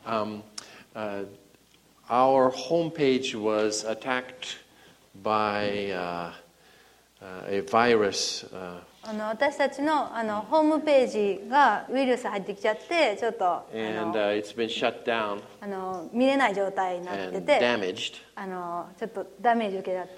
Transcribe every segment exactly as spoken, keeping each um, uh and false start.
Um, uh, our homepage was attacked by uh, uh, a virus. Uh, あの私たち の, あのホームページがウイルス入ってきちゃってちょっと and uh, it's been shut down あの見れない状態になって and て damaged. あのちょっとダメージ受けちゃって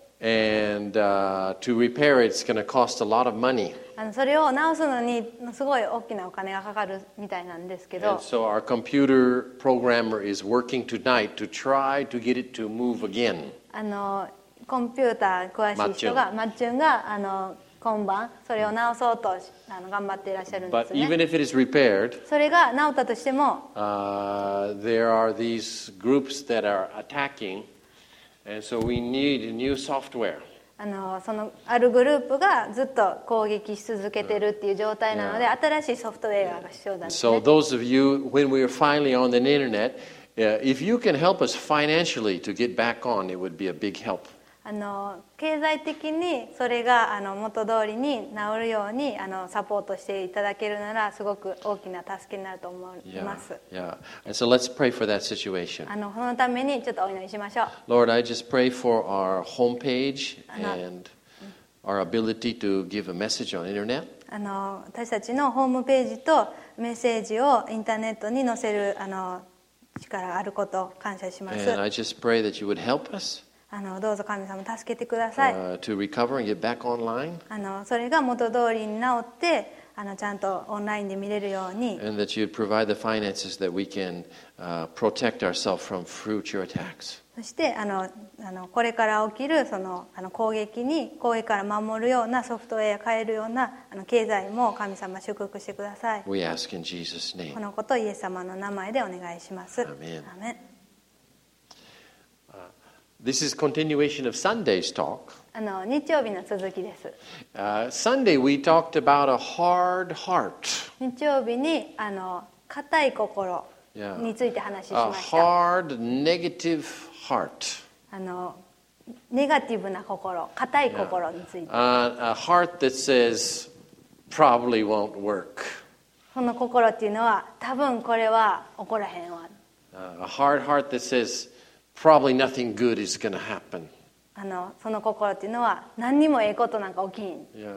And uh, to repair it, it's going to cost a lot of money. あのそれを直すのにすごい大きなお金がかかるみたいなんですけ And ど so our computer programmer is working tonight to try to get it to move again. あのコンピューター詳しい人がマッチュンがあの今晩それを直そうとあの頑張っていらっしゃるんで But す even ね。 if it is repaired, それが直ったとしても uh, there are these groups that are attacking, and so we need new software. あのそのあるグループがずっと攻撃し続けてるっていう状態なので、新しいソフトウェアが必要なんですね。 So those of you, when we are finally on the internet, uh, if you can help us financially to get back on, it would be a big help. あの経済的にそれがあの元通りに治るようにあのサポートしていただけるならすごく大きな助けになると思いま Yeah, す。 yeah. And so let's pray for that situation. あのそのためにちょっとお祈りしましょう。 Lord, I just pray for our homepage and our ability to give a message on internet. あの私たちのホームページとメッセージをインターネットに載せるあの力があることを感謝します。 And I just pray that you would help us あのどうぞ神様助けてください。 uh, to recover and get back online, あのそれが元通りに治ってあのちゃんとオンラインで見れるように and that you'd provide the finances that we can uh, protect ourselves from future attacks. そしてあのあのこれから起きるそのあの攻撃に攻撃から守るようなソフトウェア変えるようなあの経済も神様祝福してください。 We ask in Jesus' name. このことをイエス様の名前でお願いします。 アーメン。 アーメン。 This is continuation of Sunday's talk. あの日曜日の続きです。 Uh, Sunday we talked about a hard heart. 日曜日にあの固い心 Yeah. について話し A ました。 hard, negative heart. あのネガティブな心、固い心について。 Uh, a heart that says, probably won't work. その心っていうのは多分これは起こらへんわ。 Uh, a hard heart that says, probably nothing good is going to happen. あのその心っていうのは何にもええことなんか起きん。 Yeah.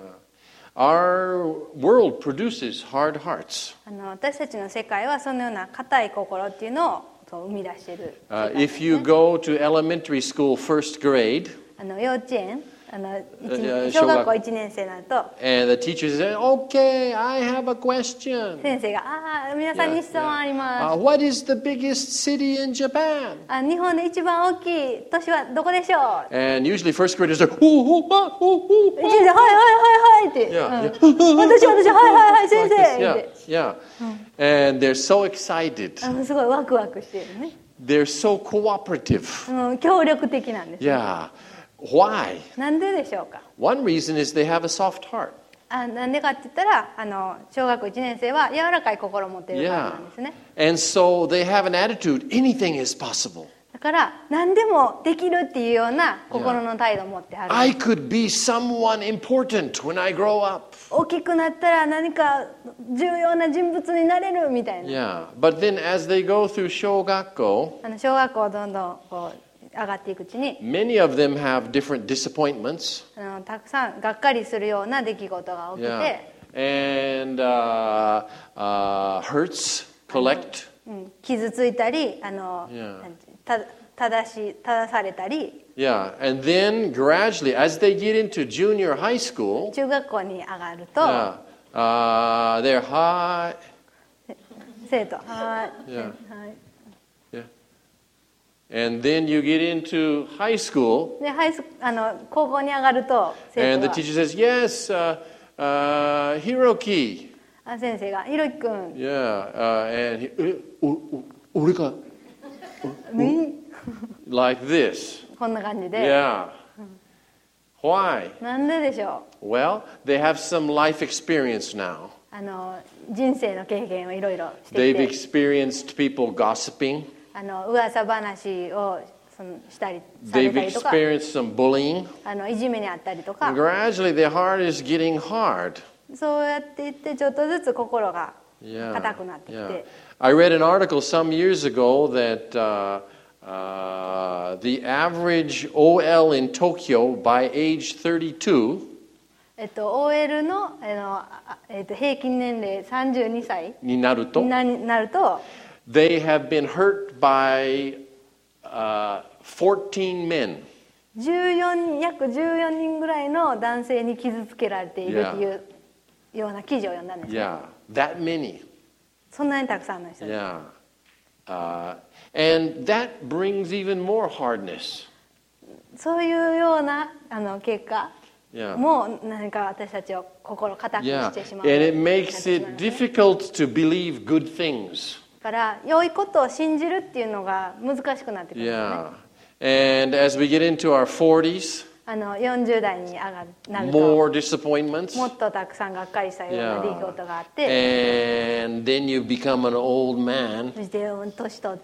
Our world produces hard hearts. あの私たちの世界はそのような固い心っていうのをそう生み出している世 Uh, 界です if you ね。 go to elementary school first grade, あの幼稚園あの一いや小学校いちねん生になると and the teacher says, okay, I have a question. 先生がああ皆さんに質問あり Uh, ます。 what is the biggest city in Japan? あ日本で一番大きい都市はどこでしょう。 And usually first graders are, oh, oh, ah, oh, 一年生はいはいはいはいって。 Yeah, うん私私はいはいはい先生 yeah, って。 yeah. And they're so excited. あのすごいワクワクしてるね。 They're so cooperative. うん協力的なんです。 Yeah. Why? なんででしょうか。 One reason is they have a soft heart. あなんでかって言ったらあの小学校いちねん生は柔らかい心を持っているからなんですね。 And so they have an attitude, anything is possible. だから何でもできるっていうような心の態度を持ってはる。 I could be someone important when I grow up. 大きくなったら何か重要な人物になれるみたいな。 Yeah. But then as they go through shogakko, あの小学校どんどんこう上がっていくうちに many of them have different disappointments. あのたくさんがっかりするような出来事が起き Yeah. て、 And uh, uh, hurts collect. うん、傷ついたりあの、 Yeah. た正し正されたり Yeah. And then gradually, as they get into junior high school, 中学校に上がると、 yeah, uh, they're high. 生徒はい、 Yeah. はい Yeah. And then you get into high school, でハイスあの高校に上がると生 and 徒 the は teacher says, "Yes, uh, uh, Hiroki." あ先生がひろきくん Yeah, uh, and he, えおお俺かに like this. こんな感じで、 Yeah. Why? なんででしょう。 Well, they have some life experience now. あの人生の経験をいろいろして They've きて experienced people gossiping. あの噂話をそのしたりされ They've たりとか experienced some bullying. あのいじめにあったりと And か gradually, their heart is getting hard. そうやっていってちょっとずつ心が Yeah. 硬くなってき Yeah. て、 I read an article some years ago that uh, uh, the average O L in Tokyo by age thirty-two えっと、オーエル の, あの、あえっと、平均年齢さんじゅうにさいになると、 にななると they have been hurt by uh, fourteen men. じゅうよん約じゅうよにんぐらいの男性に傷つけられているというような記事を読んだんですね。 Yeah, that many. そんなにたくさんの人です。 Yeah. Uh, and that brings even more hardness. そういうようなあの結果 Yeah. もう何か私たちを心固くし Yeah. てしま And う。 it makes it difficult to believe good things. だから良いことを信じるっていうのが難しくなってくるんですね。 Yeah. And as we get into our forties, あのよんじゅう代に上がなると more disappointments. もっとたくさんがっかりしたような出来事があって、 And then you become an old man. そして年取って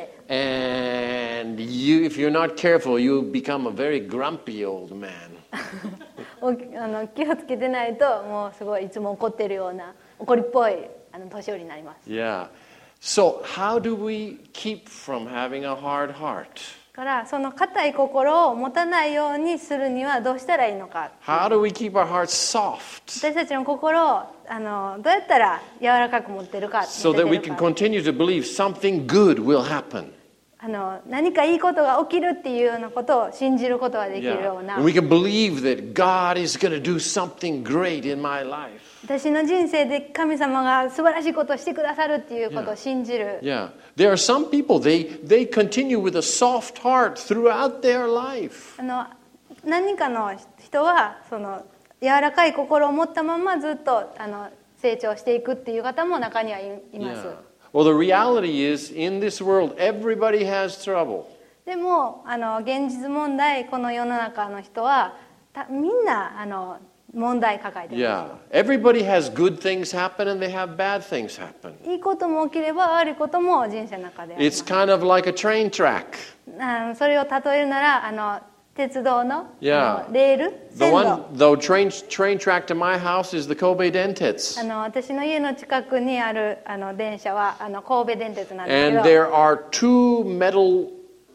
And you, if you're not careful, you become a very grumpy old man. おあの気をつけてないともうすごいいつも怒ってるような怒りっぽいあの年寄りになります。 Yeah. So how do we keep from having a hard heart? だからその固い心を持たないようにするにはどうしたらいいのか。 How do we keep our hearts soft 私たちの心をあのどうやったら柔らかく持ってるか、 so 持て that て we る can か continue to believe something good will happen? あの何かいいことが起きるっていうようなことを信じることができるよう Yeah. な、 And we can believe that God is going to do something great in my life. 私の人生で神様が素晴らしいことをしてくださるっていうことを信じる。 Yeah. There are some people, they, they continue with a soft heart throughout their life. あの何人かの人はその柔らかい心を持ったままずっとあの成長していくっていう方も中にはい、います。 Yeah. Well, the reality is, in this world, everybody has trouble. でもあの現実問題この世の中の人はたみんなあの問題抱えていま Yeah. Everybody has good things happen and they have bad things happen. す。いいことも起きれば悪いことも人生の中でありま It's す。 kind of like a train track. あのそれを例えるならあの鉄道の、 Yeah. あのレール The 線路 one, the train, train track to my house is the Kobe Dentetsu. あの私の家の近くにあるあの電車はあの神戸電鉄なんですけ And ど there are two metal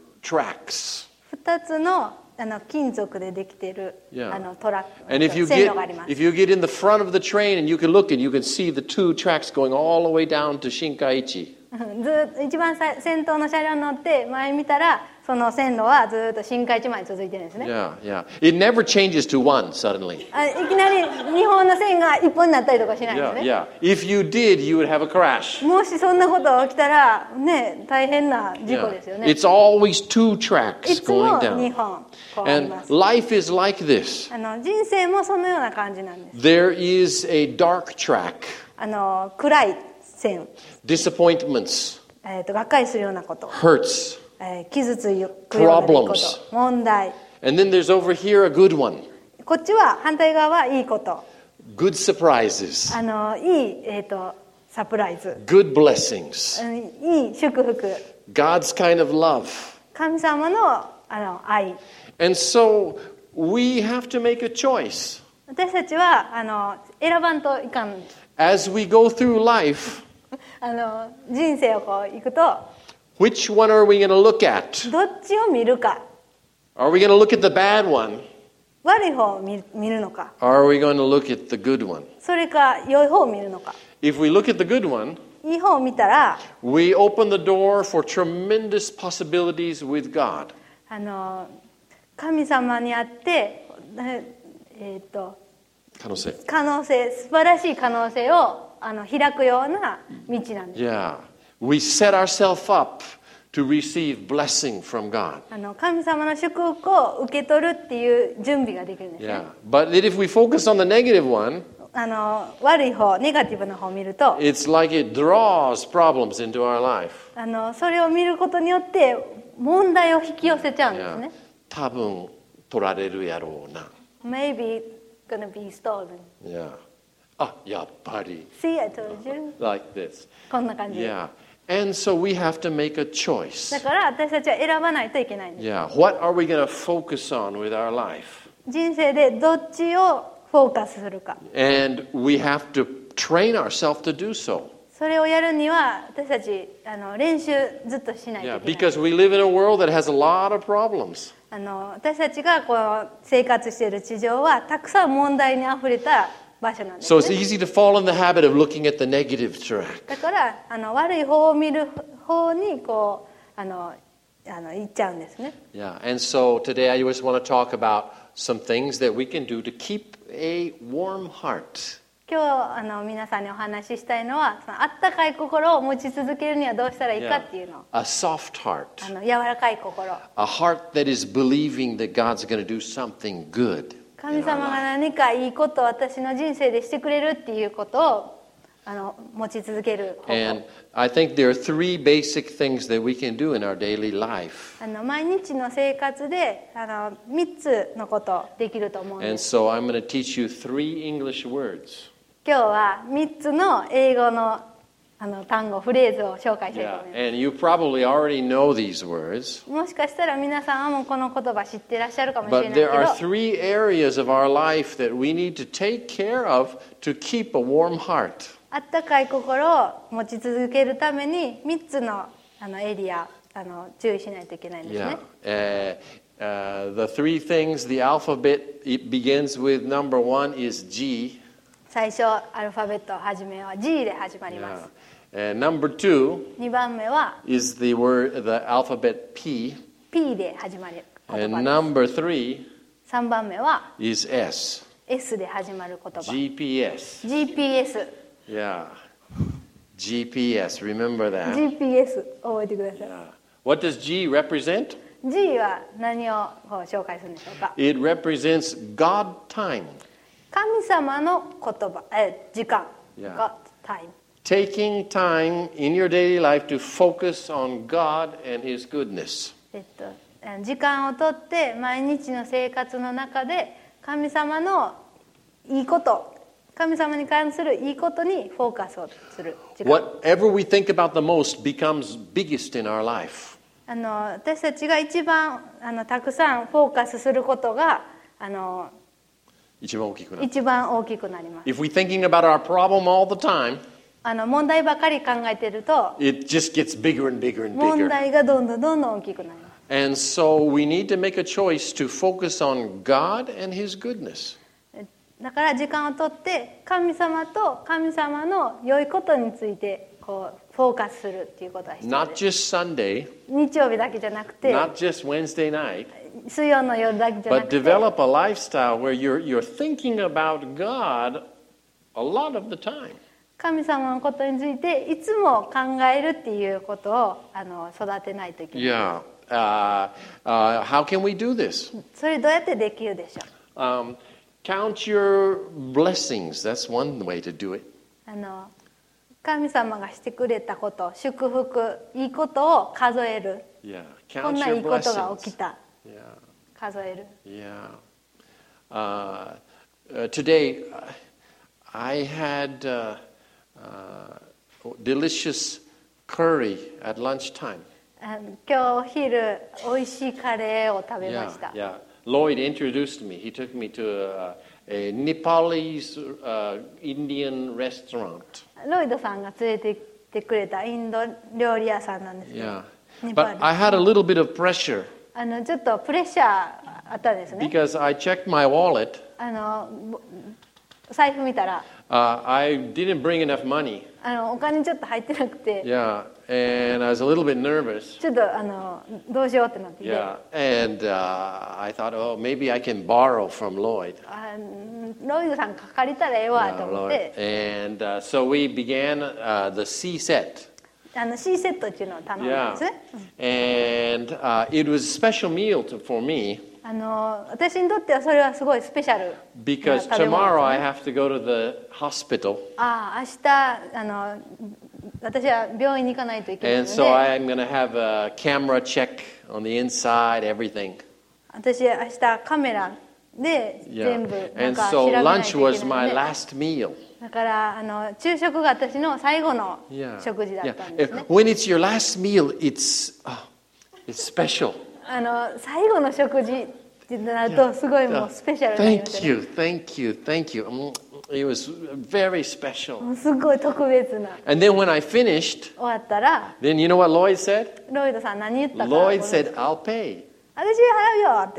tracks. ふたつのあの金属でできている、 Yeah. あのトラッ And if ク you 線 get 路があります。 if you get in the front of the train and you can look and you can see the two tracks going all the way down to Shinkaiichi. ずっと一番さ先頭の車両に乗って前見たらその線路はずっと新海地まで続いてるんですね。 Yeah, yeah. It never changes to one suddenly. あいきなり日本の線が一本になったりとかしないんです Yeah, ね。 yeah. If you did, you would have a crash. もしそんなことが起きたらね大変な事故 Yeah. ですよね。 It's always two tracks いつも going 日 down. 本こうありま And す。 life is like this. あの人生もそのような感じなんです。 There is a dark track, あの暗い線、 disappointments, えー、とがっかりするようなこと、 hurts. えー傷つくような出来 Problems. 事、問題。 And then there's over here a good one. こっちは反対側はいいこと、 Good surprises, あのいい、えー、とサプライズ、 good blessings, うんいい祝福、 God's kind of love. 神様のあの愛。 And so we have to make a choice. 私たちはあの選ばんといかん。 As we go through life, あの人生をこう行くと which one are we going to look at? どっちを見るか、 Are we going to look at the bad one? 悪い方を見見るのか、 Or are we going to look at the good one? それか良い方を見るのか。 If we look at the good one, いい方を見たら we open the door for tremendous possibilities with God. あの神様にあってええー、と可能性。 可能性、素晴らしい可能性をあの開くような道なんです。 Yeah. We set ourselves up to receive blessing from God. あの神様の祝福を受け取るっていう準備ができるんですね。 Yeah. But if we focus on the negative one, あの悪い方、ネガティブな方を見ると it's like it draws problems into our life. あのそれを見ることによって問題を引き寄せちゃうんです Yeah. ね。 多分取られるやろうな。 Maybe gonna be stolen. Yeah. あ、やっぱり。 See, I told you. Like this. こんな感じ。 Yeah. And so we have to make a choice. だから私たちは選ばないといけないんです。 Yeah. What are we going to focus on with our life? 人生でどっちをフォーカスするか。 And we have to train ourselves to do so. それをやるには私たちあの練習ずっとしないと Yeah, いけない。 because we live in a world that has a lot of problems. あの私たちがこう生活している地上はたくさん問題にあふれた場所なんです So it's ね。 easy to fall in the habit of looking at the negative track. だからあの悪い方を見る方にこうあのあの行っちゃうんですね。 Yeah, and so today I just want to talk about some things that we can do to keep a warm heart. 今日あの皆さんにお話ししたいのは、そのあったかい心を持ち続けるにはどうしたらいいか Yeah. っていうのを、 A soft heart. あの柔らかい心、 A heart that is believing that God's going to do something good. 神様が何かいいことを私の人生でしてくれるっていうことをあの持ち続ける方 And 法。 I think there are three basic things that we can do in our daily life. あの毎日の生活であのみっつのことできると思うん And です。 so I'm going to teach you three English words. 今日はみっつの英語のあの単語フレーズを紹介したいと Yeah, 思います。 and you probably already know these words. もしかしたら皆さんはもうこの言葉知ってらっしゃるかもしれない But け there are ど、 three areas of our life that we need to take care of to keep a warm heart. あったかい心を持ち続けるためにみっつのあのエリアあの注意しないといけないんですね。 Yeah. Uh, uh, the three things, the alphabet, it begins with number one is G. 最初アルファベットはじめは G で始まりま Yeah. す。 And number two にばんめは is the word, the alphabet P. P で始まる言 And 葉で number three す。さんばんめは is S. S で始まる言葉。 G P S. ジーピーエス。 Yeah. G P S. Remember that. ジーピーエス 覚えてください。 Yeah. What does G represent? G は何をこう紹介するんでしょうか。 It represents God time. 神様の言葉、え時間、 Yeah. God time。 Taking time in your daily life to focus on God and His goodness. えっと、時間をとって毎日の生活の中で神様のいいこと、神様に関するいいことにフォーカスをする時間。 Whatever we think about the most becomes biggest in our life. あの私たちが一番あのたくさんフォーカスすることがあの一番大きくなります。 If we're thinking about our problem all the time, あの問題ばかり考えてると it just gets bigger and bigger and 問 bigger. 題がどんどんどんどん大きくなります。 And so we need to make a choice to focus on God and His goodness. だから時間をとって神様と神様の良いことについてこうフォーカスするっていうことが必要 Not です。 just Sunday, 日曜日だけじゃなくて not just Wednesday night, 水曜の夜だけじゃな but くて develop a lifestyle where you're, you're thinking about God a lot of the time. 神様のことについていつも考えるっていうことをあの育てないといけない。 Yeah. Uh, uh, how can we do this? それどうやってできるでしょう。 Um, count your blessings. That's one way to do it. あの神様がしてくれたこと、祝福、いいことを数える。 Yeah. こん Count ないい your ことが起き blessings. た。 Yeah. 数える。 Yeah. Uh, uh, today, I had uh, uh, delicious curry at lunchtime. あの今日お昼美味しいカレーを食べま Yeah, した。 yeah. Lloyd introduced me. He took me to a, a Nepalese uh, Indian restaurant. ロイドさんが連れて行ってくれたインド料理屋さんなんですけど、 Yeah. ネパー But ル I had a little bit of pressure あのちょっとプレッシャーあったんですね。 because I checked my wallet. あのぼ財布見たら Uh, I didn't bring enough money. あのお金ちょっと入ってなくて、 Yeah. And I was a little bit nervous. ちょっとあのどうしようってなってて、 Yeah. And uh, I thought, oh, maybe I can borrow from Lloyd. あロイドさん借りたらええわ Yeah, と思っ Lloyd. て、 And uh, so we began uh, the C set. あの C セットっていうのを頼んだん Yeah. ですね。 And uh, it was a special meal to, for me あの私にとってはそれはすごいスペシャルな because 食べ物 tomorrow で I すね。 have to go to the hospital. ああ明日あの私は病院に行かないといけない And の so で、 I'm going to have a camera check on the inside, everything. 私明日カメラで Yeah. 全部なん And か so 調べないと lunch いけ was ない my ので、 last meal. だからあの昼食が私の最後の Yeah. 食事だっ Yeah. たんですね。 When it's your last meal, it's oh, it's special. あの最後の食事ってなるとすごいもうスペシャルになります Thank よね。 you, thank you, thank you. Mm, It was very special. すごい特別な。 And then when I finished, 終わったら then you know what Lloyd said? ロイドさん何言ったか Lloyd said, I'll pay. 私払うよって。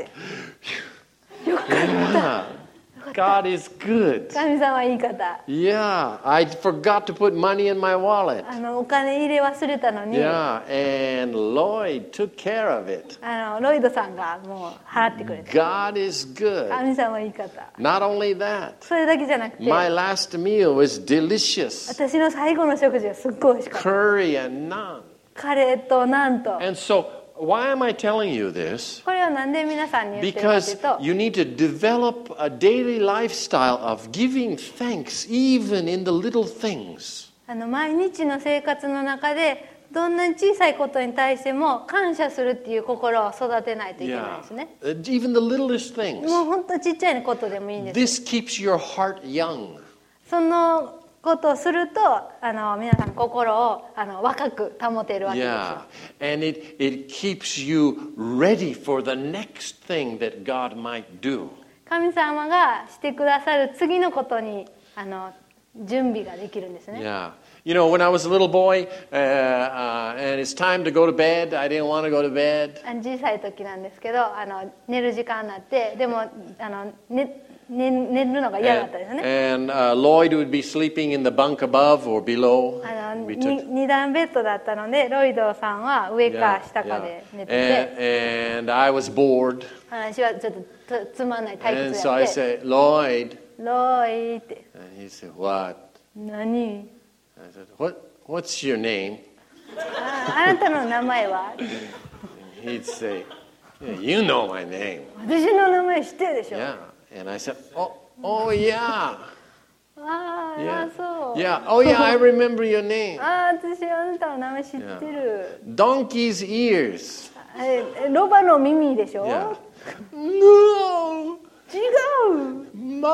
Yeah. God is good. 神様はいい方。 Yeah. I forgot to put money in my wallet. あのお金入れ忘れたのに、 Yeah. And Lloyd took care of it. あのロイドさんがもう払ってくれて。 God is good. 神様はいい方。 Not only that, それだけじゃなくて、 my last meal was delicious. 私の最後の食事はすっごい美味しかった。 Curry and naan. カレーとなんと。 And so, why am I telling you this? これはなんで皆さんに言ってるかという Because と、 you need to develop a daily lifestyle of giving thanks even in the little things. あの毎日の生活の中でどんなに小さいことに対しても感謝するっていう心を育てないといけない Yeah. ですね。 Uh, Even the littlest things. もう本当ちっちゃいことでもいいんです。 This keeps your heart young. そのことをするとあの皆さん心をあの若く保てるわけですよ。 Yeah. And it, it keeps you ready for the next thing that God might do. 神様がしてくださる次のことにあの準備ができるんですね。 Yeah. You know, when I was a little boy uh, uh, and it's time to go to bed, I didn't want to go to bed. あの小さい時なんですけど、あの寝る時間になって、でもあの寝寝寝るのが嫌だったですね。 And, and uh, Lloyd would be sleeping in the bunk above or below. あの We に took- 二段ベッドだったので、ロイドさんは上か Yeah, 下か yeah. で寝てて、 And, and I was bored. 私はちょっとつつまんない退 And 屈 so や I って、 said, Lloyd. ロイって And he said, what? 何？ I said, what? What's your name? ああなたの名前は？ And he'd say, yeah, you know my name. 私の名前知ってるでしょ。 Yeah. And I said, oh, oh yeah. ああ、 Yeah. そう。 Yeah. Oh yeah, I remember your name. ああ、私あなたの名前知ってる。 Donkey's ears. えロバの耳でしょ。 Yeah. No. 違う。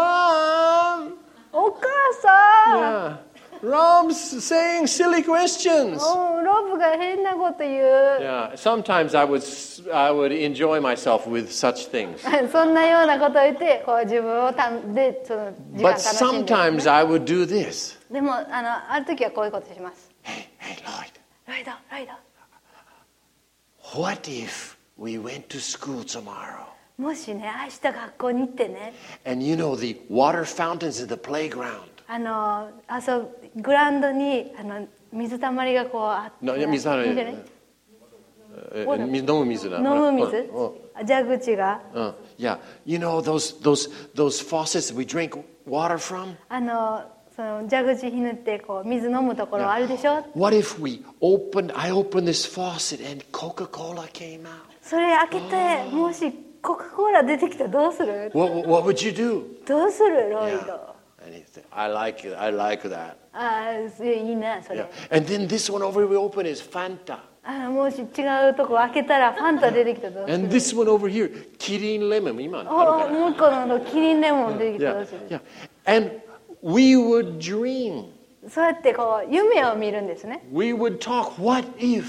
Mom. お母さん。 Yeah. Rob's saying silly questions. おロブが変なこと言う。 Yeah. Sometimes I would I would enjoy myself with such things. そんなようなことを言ってこう自分をたでその時間 But 楽しんでる、 sometimes I would do this. でもあのある時はこういうことします。 Hey, hey, Lloyd. ロイドロイド What if we went to school tomorrow? もしね明日学校に行ってね And you know the water fountains in the playground. あの遊ぶグラウンドにあの水たまりがこうあって No, いや水たまりいいじゃないええ水飲む水だ。 飲む水うんうん蛇口が Uh, yeah, you know those those those faucets we drink water from. あのその蛇口ひねってこう水飲むところあるでしょ。 What if we opened? I opened this faucet and Coca-Cola came out. それ開けてもしコカ・コーラ出てきたらどうする？ What what would you do? どうするロイ Yeah. ド？ And he said, I like it. I like that. ああいいなそれ。 Yeah. And then this one over here we open is Fanta. あのもし違うとこ開けたらファンタ出てきたらどうす And る？ this one over here, Kirin lemon. 今あるかおなもう一個のキリンレモン出てきたらどう Yeah, する？ yeah. And we would dream. そうやってこう夢を見るんですね。 We would talk. What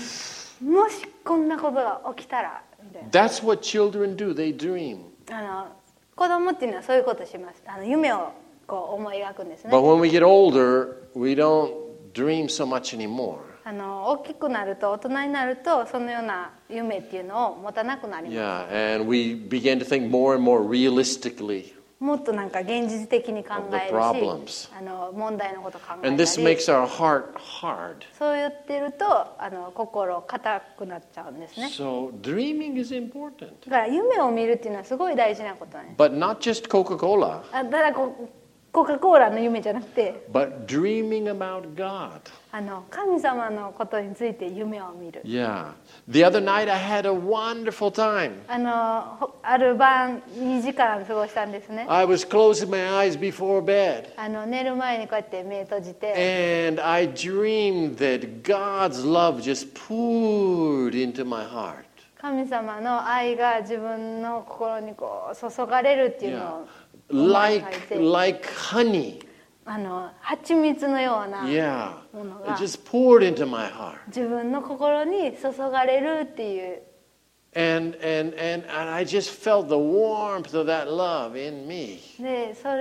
if? もしこんなことが起きたらみたい That's what children do. They dream. な。あの子供っていうのはそういうことします。あの夢をこう思い描くんですね But。when we get older, we don't dream so much anymore. あの大きくなると大人になるとそのような夢っていうのを持たなくなります。 Yeah, and we begin to think more and more realistically. もっとなんか現実的に考える Of the problems. し、あの問題のこと考え And た this り。 makes our heart hard. そう言ってるとあの心硬くなっちゃうんですね。 So dreaming is important. だから夢を見るっていうのはすごい大事なことね。 But not just Coca-Cola, あただこコカ・コーラの夢じゃなくて but dreaming about God. あの神様のことについて夢を見る。 Yeah. The other night I had a wonderful time. あのほある晩にじかん過ごしたんですね。 I was closing my eyes before bed. あの寝る前にこうやって目閉じて And I dreamed that God's love just poured into my heart. 神様の愛が自分の心にこう注がれるっていうの Yeah. を思い描い Like て like honey. あの蜂蜜のような Yeah. もの It が just poured into my heart. 自分の心に注がれるっていう And and and and I just felt the warmth of that love in me. でそれ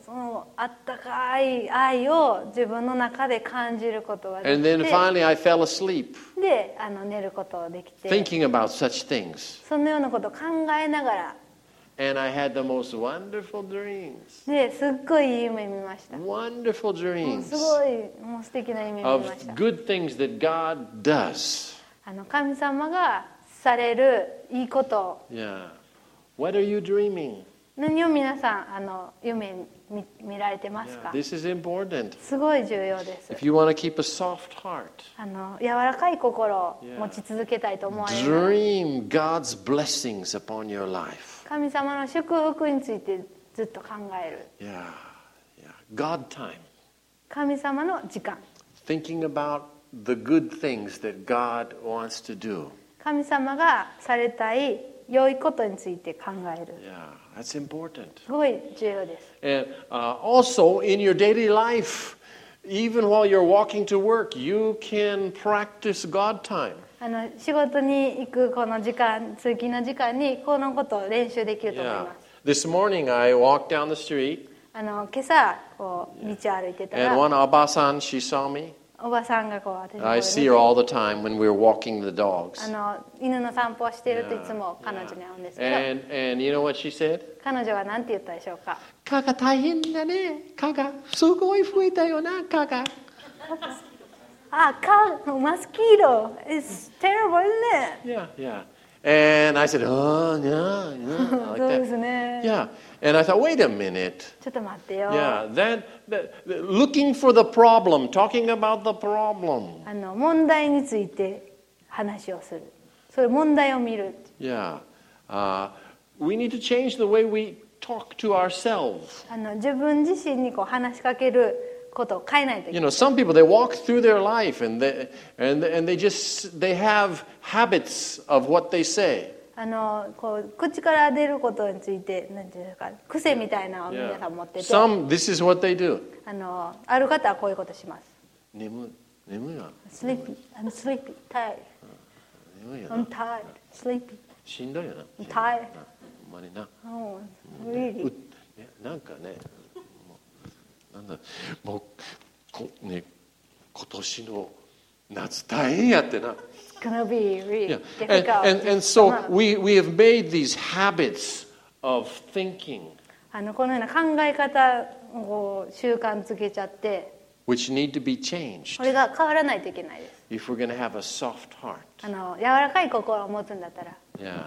そのあったかい愛を自分の中で感じることがで And き then て、 finally I fell asleep であの寝ることができて、 thinking about such things. そのようなことを考えながら、 And I had the most wonderful dreams. ですっごいいい夢見ました。 Wonderful もう dreams すごいもう素敵な夢見 of ました。 good things that God does. あの神様がされるいいこと、 Yeah. What are you dreaming? 何を皆さんあの夢見見られてます Yeah, か？ this is important. すごい重要です。 If you want to keep a soft heart, あの柔らかい心を持ち続けたいと思われるなら、 dream God's blessings upon your life. 神様の祝福についてずっと考える。 Yeah, yeah. God time. 神様の時間。 Thinking about the good things that God wants to do. 神様がされたい良いことについて考える。 Yeah, that's important. すごい重要です。 And uh, also in your daily life, even while you're walking to work, you can practice God time. あの仕事に行くこの時間、通勤の時間にこのことを練習できると思い Yeah. ます。 This morning I walked down the street あの今朝こう道を歩いてた and ら、 one Abasan, she saw me. おばさんがこう私の I 方 see に her all the time when we're walking the dogs. あの犬の散歩をしているといつも彼女に会うんですけど、 And, and you know what she said? 彼女は何て言ったでしょうか？ 蚊が大変だね。蚊がすごい増えたよな、蚊が。 あ、蚊、マスキート It's terrible, isn't it? Yeah, yeah. And I said, oh, yeah, yeah. そう Like です that. ね。 Yeah. And I thought, wait a minute. ちょっと待ってよ。 Yeah, that, that looking for the problem, talking about the problem. あの問題について話をする。それ問題を見る。 Yeah. Uh, we need to change the way we talk to ourselves. あの自分自身にこう話しかけることを変えないとい You けない。 know, some people, they walk through their life and they, and, and they just, they have habits of what they say. あのこう口から出ることについてなんていうか癖みたいなのを皆 Yeah. さん持ってて、 Some, this is what they do. あのある方はこういうことします。 眠い、眠いな。 Sleepy, I'm sleepy, tired, 眠いよな。 I'm tired, sleepy, しんどいよな。 I'm tired. ほんまにな。 Oh, really? うねなんかね、もうなんだ、もうこね今年の夏大変やってな。 It's gonna be really Yeah. And, difficult. and, and so we, we have made these habits of thinking あのこのような考え方を習慣づけちゃって、 which need to be changed これが変わらないといけないです。 if we're going to have a soft heart. あの柔らかい心を持つんだったら、 Yeah.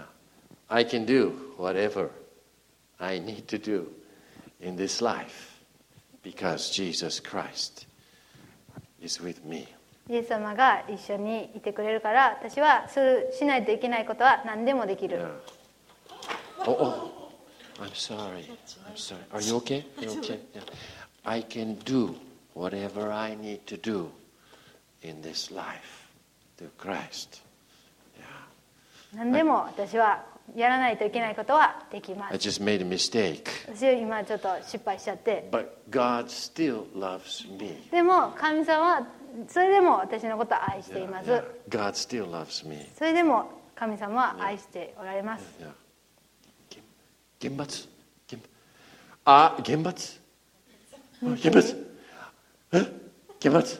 I can do whatever I need to do in this life because Jesus Christ is with me. イエス様が一緒にいてくれるから、私はするしないといけないことは何でもできる。 Yeah. Oh, oh, I'm sorry. I'm sorry. Are you okay? You okay? Yeah. I can do whatever I need to do in this life through Christ. Yeah. 何でも私はやらないといけないことはできま I す。 just made a mistake. 私は今ちょっと失敗しちゃって、 But God still loves me. でも神様はそれでも私のことを愛してい Yeah, ます。 yeah. God still loves me. それでも神様は愛しておられます。 Yeah. 厳罰厳あ、厳罰厳罰え厳罰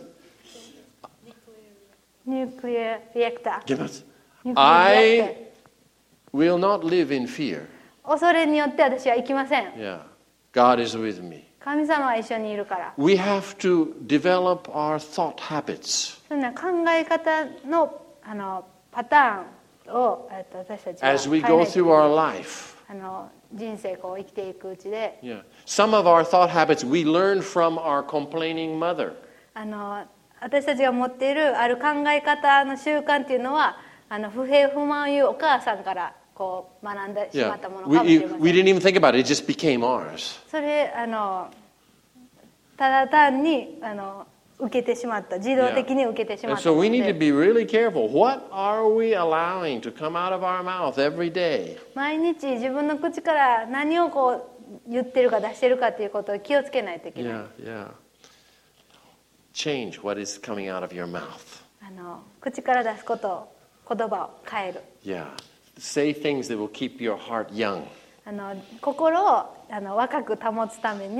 ニュークリアリアクター。 厳罰ニュークリアリアクター I will not live in fear. 恐れによって私は生きません。 Yeah. God is with me. 神様は一緒にいるから。 We have to develop our thought habits そんな考え方のあのパターンをえっと私たちは as we 変え go ないと through our life. あの人生こう生きていくうちで、 Yeah. Some of our thought habits we learn from our complaining mother. あの私たちが持っているある考え方の習慣っていうのはあの不平不満を言うお母さんからこう学んでしま Yeah. ったものかもし We, れません。 we didn't even think about it. It just became ours. それあのただ単にあの受けてしまった、自動的に受けてしま And った so も we の need to で、 be really careful. What are we allowing to come out of our mouth every day? 毎日自分の口から何をこう言ってるか出してるかということを気をつけないといけない。 Yeah, yeah. Change what is coming out of your mouth. あの口から出すことを言葉を変える。 Yeah. Say things that will keep your heart young. あの心をあの若く保つために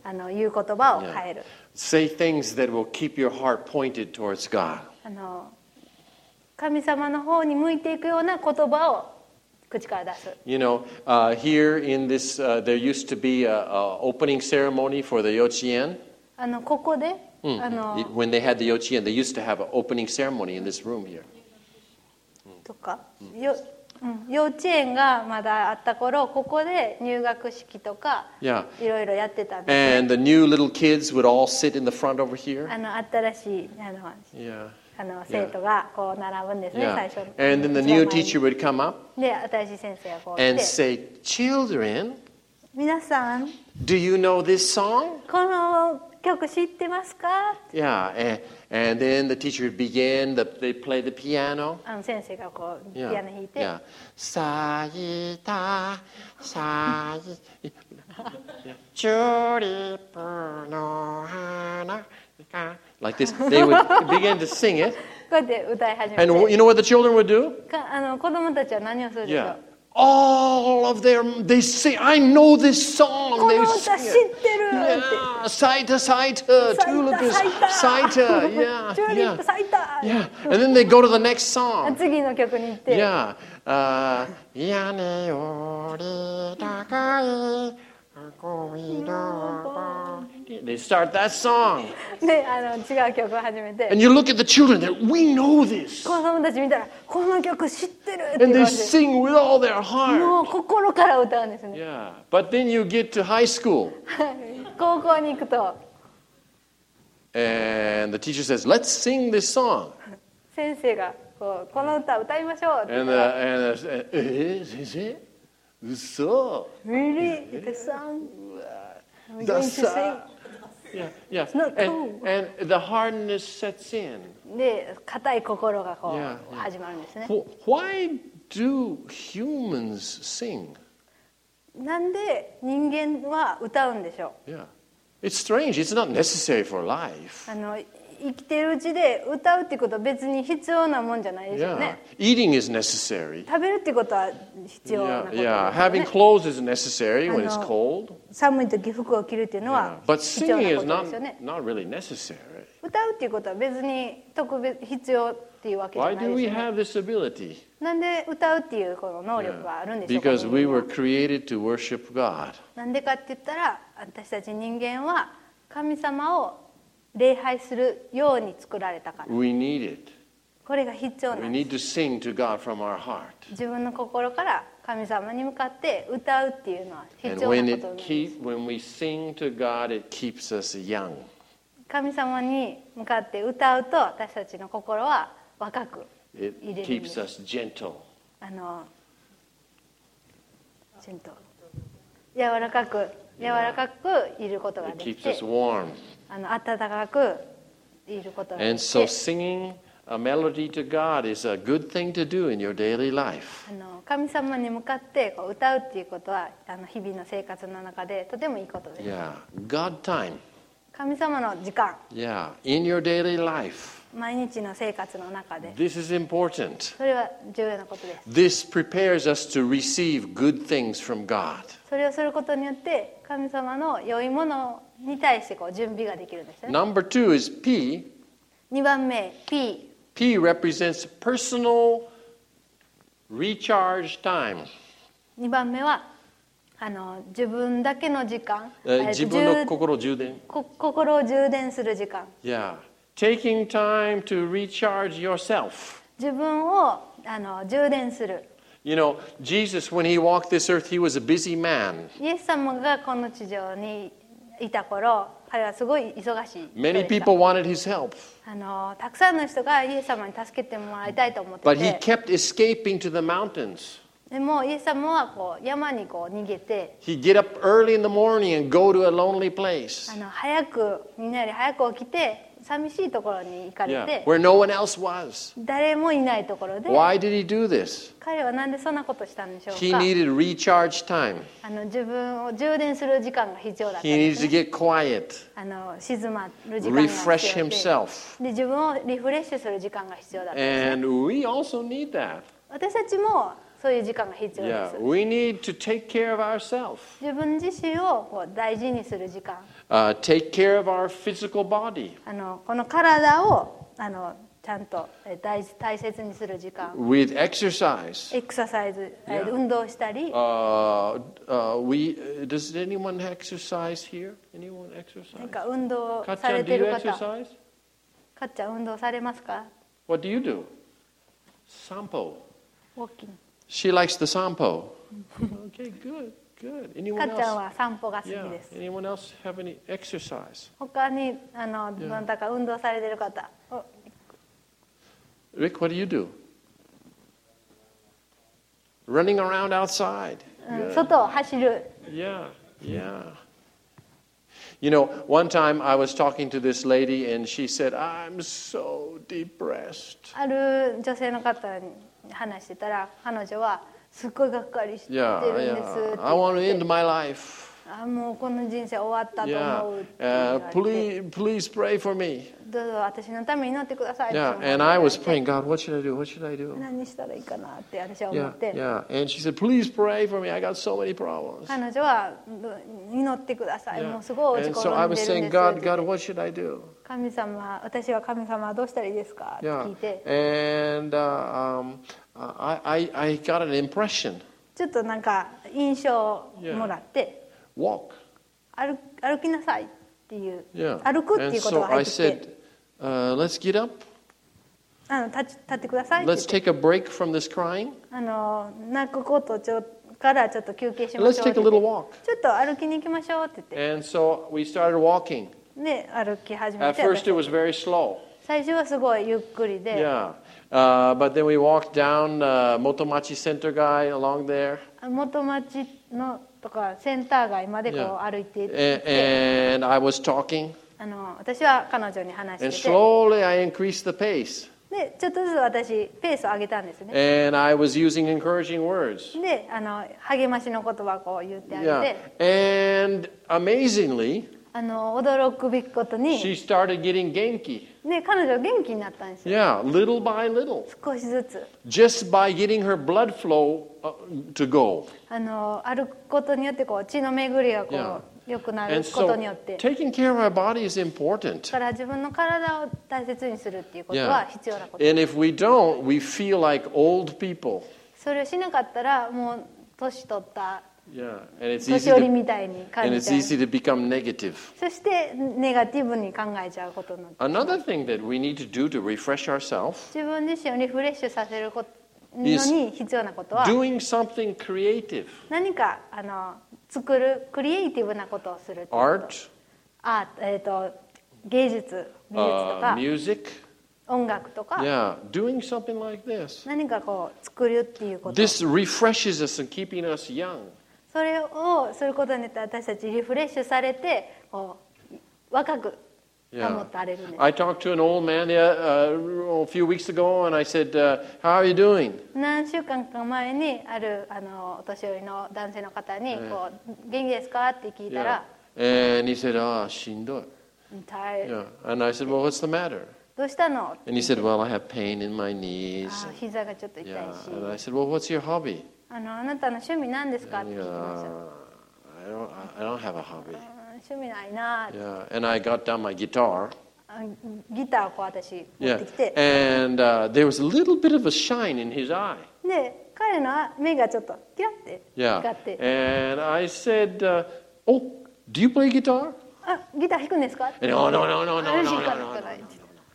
あの言う言葉を変える。 Say things that will keep your heart pointed towards God. あの神様の方に向いていくような言葉を口から出す。 You know, uh, here in this, uh, there used to be a, a opening ceremony for the yochien. あのここで、 Mm. あの When they had the yochien, they used to have an opening ceremony in this room here. とか、ようん、幼稚園がまだあった頃、ここで入学式とか Yeah. いろいろやってたんですね。 And the new little kids would all sit in the front over here. あの新しいあの Yeah. あの生徒がこう並ぶんですね、 Yeah. 最初。 And then the 一番 new 前に teacher would come up で、新しい先生がこう来 and て、 say, "Children, 皆さん do you know this song?" この曲知ってますか？ Yeah. And, and then the teacher would begin. The, they play the piano. あの先生がこうピ Yeah. アノ弾いて、 Yeah. 咲いた、咲いた、チューリップの花が like this. They would begin to sing it. こうやって歌い始めて、 And you know what the children would do? かあの子供たちは何をするでしょ Yeah. う？ All of them, they say, I know this song. こ They の sing 歌知っ it. てるって。 Yeah, Saita, Saita, tulip is 咲いた Saita. Yeah, チューリッ yeah, プ咲いた。 yeah. And then they go to the next song. 次の曲に行って、 Yeah. Uh, 屋根より高い恋の They start that song. であの違う曲を始めて、 And you look at the children, they're, we know this. 子供たち見たらこの曲知ってるって And they 言われて、 sing with all their heart. もう心から歌うんですね。 Yeah. But then you get to high school. 高校に行くと And the teacher says, let's sing this song. 先生がこうこの歌歌いましょうって言っ And た the, ら、 and the, え先生嘘 Really? The song? We're The going to song? Yeah, yeah. not And, cool. and the hardness sets in. sing で固い心がこ Yeah, う yeah. 始まるんですね。 Wh- Why do humans sing? なんで人間は歌うんでしょ Yeah. It's strange. It's not necessary for う？ life. あの生きてるうちで歌うっていうことは別に必要なもんじゃないですよ Yeah. ね。 Eating is necessary. 食べるっていうことは必要な Yeah, ことですよ yeah. ね。 Having clothes is necessary when it's あの cold. 寒い時服を着るっていうの Yeah. は But 必要 singing な is こと not, ですよね。 not really necessary. 歌うっていうことは別に特別必要っていうわけじゃ Why ない do です we よね。 have this ability? なんで歌うっていうこの能力があるんでしょうか。 Because 人 we 間は were created to worship God. なんでかって言ったら、私たち人間は神様を礼拝するように作られたから。 We need it. これが必要 We なんで need す。 to sing to God from our heart. 自分の心から神様に向かって歌うっていうのは必 And 要 when な it ことなんです。 keep, when we sing to God, it keeps us young. 神様に向かって歌うと私たちの心は若く It 入れるんで keeps す。 us gentle. あのちゃんと柔らかく柔らかくいることが It でき keeps て us、warm. あの温かくいることがで And き so て、 singing a melody to God is a good thing to do in your daily life. あの神様に向かってこう歌うっていうことはあの日々の生活の中でとてもいいことです。 Yeah. God time. 神様の時間、 Yeah. In your daily life. 毎日の生活の中で This is important. それは重要なことです。 This prepares us to receive good things from God. それをすることによって神様の良いものに対してこう準備ができるんですね。 Number two is P. にばんめ P。 P represents personal recharge time. にばんめはあの自分だけの時間、 えーえー自分の充心充電。 こ心を充電する時間、 Yeah. Taking time to recharge yourself. 自分をあの充電する。 You know, Jesus, when he walked this earth, he was a busy man. イエス様がこの地上にいた頃、彼はすごい忙しい人 Many でした people wanted his help, あのたくさんの人がイエス様に助けてもらいたいと思って but he て、 kept escaping to the mountains. でもイエス様はこう山にこう逃げて、 He'd get up early in the morning and go to a lonely place. あの早くみんなより早く起きて寂しいところに行かれ Yeah, て、 where no one else was. 誰もいないところで、 Why did he do this? 彼はなんでそんなことしたんでしょう He か。 needed recharge time. あの自分を充電する時間が必要だったん He で needed す、 to ね、 get quiet, あの静まる時間が refresh 必要で、 himself. で自分をリフレッシュする時間が必要だったんです、ね、 And we also need that. 私たちもそういう時間が必要で Yeah, す。 we need to take care of ourselves. 自分自身をこう大事にする時間、 Uh, take care of our physical body あのこの体をあのちゃんとえ大大切にする時間、 with exercise. エクササイズ、え Yeah. 運動したり、 Uh, uh, we uh, does anyone exercise here? Anyone なん exercise? か運動 Katja, され do て you る方、 exercise? かっちゃん運動されますか？ What do you do? Sampo. ウォーキング。 She likes the sampo. Okay, good, good. か Anyone っちゃん else? は散歩が好き Yeah. です。 Anyone else have any exercise? 他にあのどなたか運動されてる方、お Rick, what do you do? Running around outside. うん Good. 外を走る。 Yeah, yeah. You know, one time I was talking to this lady and she said, I'm so depressed. ある女性の方に話してたら、彼女はすっごいがっかりして Yeah, るんですって言 yeah. I want to って end my life. あもうこの人生終わったと Yeah. 思うって言わ Uh, れて、 please, please pray for me. どうぞ私のために祈ってくださいって Yeah, その and 方 I に was 言われ praying, て God, what should I do? What should I do? 何したらいいかなって私は思 Yeah, って、 yeah. And she said, please pray for me. I got so many problems. 彼女は祈ってください、も Yeah. うすごい落 And ち so I 込ん was でるん saying, です God, って言 God, って what should I do? 神様、私は神様どうしたらいいですかって Yeah. 聞いて、 And uh, um, I, I, I got an impression. ちょっとなんか印象をもらって Walk. 歩, 歩きなさいっていう、 Yeah. 歩くって And いうことが so 入 I ってきて、 said, uh, let's get up. あの立ち立ってくださいって言っ Let's て、 take a break from this crying. あの泣くことちょからちょっと休憩しま Let's しょうって take a 言って little walk. ちょっと歩きに行きましょうって言っ And so we started walking. て、で歩き始め At て、 first it was very slow. 最初はすごいゆっくりで、 Yeah. Uh, but then we walked down uh, Motomachi Center guy along there. 元町のとかセンター街までこう Yeah. 歩いていっ A- て、 and I was talking. あの私は彼女に話 And してて、 slowly I increased the pace. でちょっとずつ私ペースを上げたんですね。 And I was using encouraging words. であの励ましの言葉をこう言ってあげ Yeah. て、 And amazingly, あの驚くべきことに、 she started getting genki. で彼女元気になったんですよ。 Yeah, little by little. 少しずつ Just by getting her blood flow uh, to go. あの歩くことによってこう血の巡りがこ Yeah. う良くなる And こ so とによって、だ taking care of our body is important. から自分の体を大切にするっていうことは Yeah. 必要なこと。 And if we don't, we feel like old people. それをしなかったらもう年取った Yeah, and it's 年 easy 寄り to, みたいに and 感じ it's ちゃう。 easy to become negative. そしてネガティブに考えちゃうことになって Another thing that we need to do to refresh ourselves, 自分自身をリフレッシュさせることの Is に必要なことは doing something creative, 何かあの作るクリエイティブなことをするっていうこと。 art, アート、えー、と芸術美術と uh, か music. 音楽とか、 Yeah, doing something like this. 何かこう作るっていうこと、 This refreshes us and keeping us young. それをすることによって私たちリフレッシュされてこう若く保 Yeah. たれるんです。 I talked to an old man uh, a few weeks ago, and I said, uh, "How are you doing?" 何週間か前にあるあのお年寄りの男性の方にこう「元気ですか?」って聞いた Yeah. ら And he said, "Ah, shindoi." 「tired Yeah. And I said, "Well, what's the matter?" どうしたの?」 And he said, "Well, I have pain in my あ knees." 膝がちょっと痛いし Yeah. And I said, "Well, what's your hobby?" あの「あなたの趣味何ですか?」って And 聞 he き goes, ました。 "Uh, I don't, I don't have a hobby." うん趣味ないなって、 Yeah. And I got down my guitar. あギターをこう私持 Yeah. ってきて、 And uh, there was a little bit of a shine in his eye. で彼の目がちょっとキラッて Yeah. 光って And I said, uh, "Oh, do you play guitar?" 「あギター弾くんですか?」って And, "Oh, no, no, no, no, あ no, 弾 no, か no, ない no, 弾かない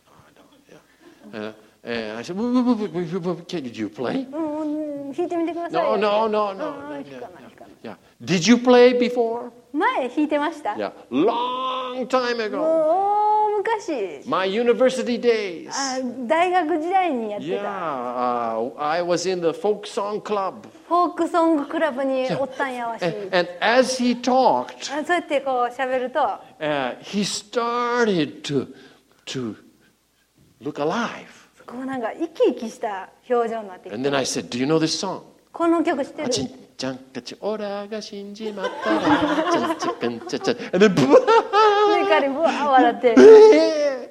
Uh, and I said, "Wait, wait, wait, wait, wait, wait, can you play?" うんうん弾いてみてください No, よ no, no, う no. ん弾かない Yeah, 弾かない yeah. Did you play before? 前弾いてました、 Yeah, long time もう ago. 大昔 My university days. あ大学時代にやって Yeah, た uh, I was in the folk song club. フォークソングクラブにおったんやわし、 And, and as he talked, あそうやってこう喋ると uh, he started to, to look alive. こうなんか生き生きした表情になってきて And then I said, "Do you know this song?" この曲知ってるちんちゃんかちオラが死んじまったらちゃんちゃかんちゃちゃ and then ブワ上からぶわー笑ってー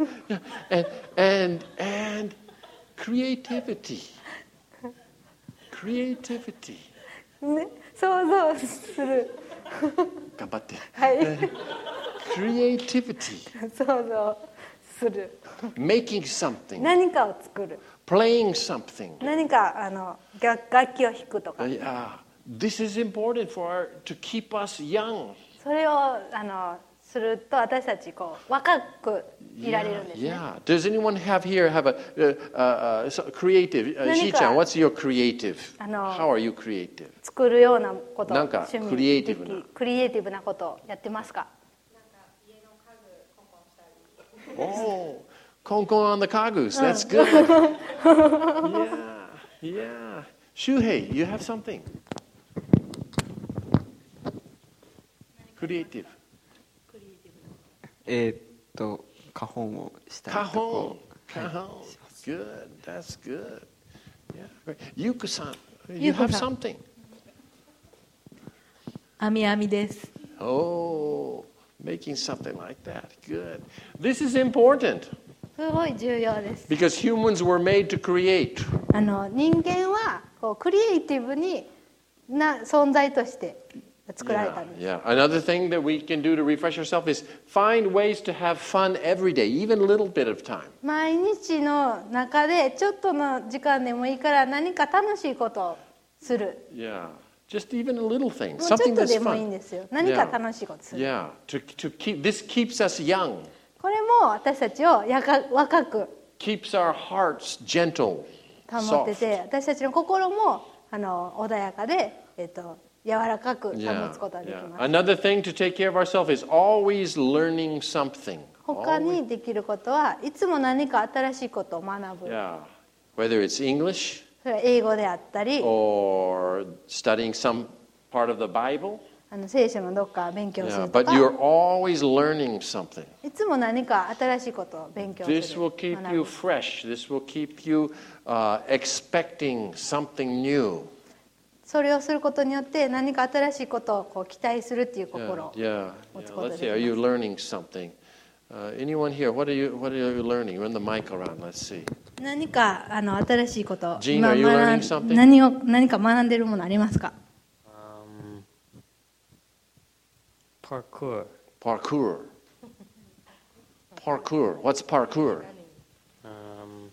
and, and, and creativity Creativity. ね、想像する。 頑張って。 はい。 Creativity. 想像する。 Making something. 何かを作る。 Playing something. 何かあの楽楽器を弾くとか。 Yeah. This is important for our, to keep us young. それをあのすると私たちこう若くいられるんですね。 Yeah. Does anyone have here have a uh, uh, uh, creative? Uh, 何か Shi-chan, what's your creative? あの How are you creative? 作るようなこと、 なんか趣味クリエイティブな的クリエイティブなことをやってますか？ Oh, konkon on the kagus. That's good. Yeah, yeah. Shuhei, you have something. Creative. えーっと花本をしたりとか Cajon. Cajon. Good. That's good. Yeah. Great. Yuko-san, you have Yuko-san. something. 網編みです。 Oh, making something like that. Good. This is important すごい重要です。 because humans were made to create. あの人間はこうクリエイティブにな存在として作られたんです。 Yeah, yeah. Another thing that we can do to refresh ourselves is find ways to have fun every day, even a little bit of time. 毎日の中でちょっとの時間でもいいから何か楽しいことをする。 Yeah, just even a little thing, もうちょ something っと that's でもいいん fun. ですよ。何か楽しいことする。 Yeah, to to keep this keeps us young, これも私たちをやか若く keeps our hearts gentle, 保って soft. て、私たちの心もあの穏やかで、えっと柔らかく保 Yeah, つことができ yeah. ます。 Another thing to take care of ourselves is always learning something. 他 Always. にできることはいつも何か新しいことを学ぶ。 Yeah, whether it's English それは英語であったり、 or studying some part of the Bible. あの聖書のどっか勉強す Yeah, ると but か、 you're always learning something. いつも何か新しいことを勉強する。 This will keep 学 you ぶ fresh. This will keep you uh, expecting something new. それをすることによって何か新しいことをこう期待するっていう Yeah, 心を yeah, 持 yeah. つこと Let's が see. で Are き you ます。 learning something? Uh, anyone here? What are you? What are you learning? Run the mic around. Let's see. 何かあの新しいことを Gene, 今 are you 学 learning ん something? 何を何か学んでいるものありますか？ Um, parkour. Parkour. Parkour. What's parkour? Um,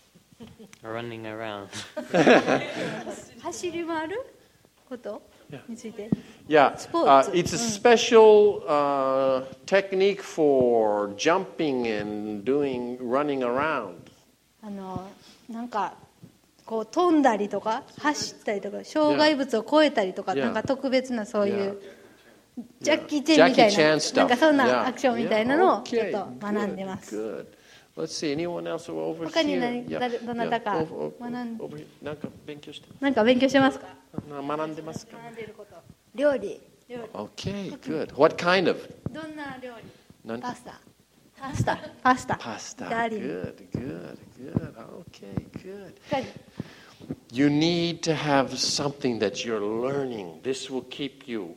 running around. 走り回ることについて。 Yeah, Sports. uh, it's a special uh, technique for jumping and doing running around. あのなんかこう飛んだりとか走ったりとか障害物を越えたりとか、 Yeah. なんか特別なそういう Yeah. ジャッキー・チェンみたい Jackie Chan な stuff. なんかそん Yeah. なアクションみたいなのを Yeah, ちょっ okay. と学んでます Good, good. Let's see. Anyone else over 他に here? 何 Yeah, 誰どなたか yeah. Over- over- 学ん over here. なんか勉強してなんか勉強してますか？ 学んでますか？ 学んでいること料理料理 Okay, good. What kind of? どんな料理？ なんパスタパスタパスタ Pasta. ガーリー Good, good, good. Okay, good. 他に You need to have something that you're learning. This will keep you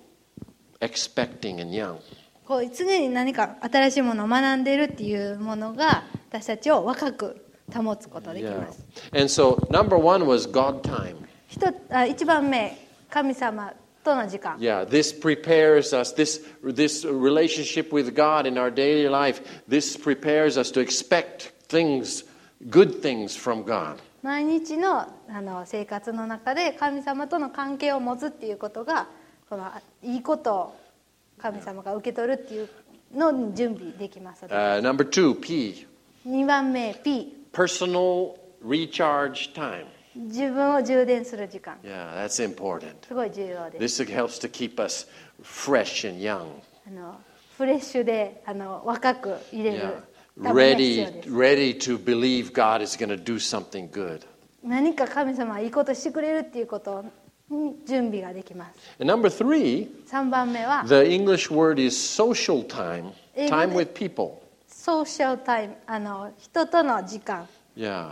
expecting and young. こう常に何か新しいものを学んでいるっていうものが私たちを若く保つことができ Yeah. ます。 And so number one was God time. ひとあ一番目神様との時間。 Yeah, this prepares us, this, this relationship with God in our daily life, this prepares us to expect things, good things from God. 毎日のあの生活の中で神様との関係を持つっていうことがこのあいいことを神様が受け取るっていうのに準備できます。 Uh, number two, P, にばんめ P personal recharge time. 自分を充電する時間 Yeah, that's important. すごい重要です This helps to keep us fresh and young. あのフレッシュであの若く入れ Yeah. るために必要 Ready, です ready to believe God is going to do something good. 何か神様はいいことしてくれるっていうことに準備ができます。 And number three, さんばんめは the English word is social time, 英語 time で with people. ソーシャルタイムあの人との時間 Yeah.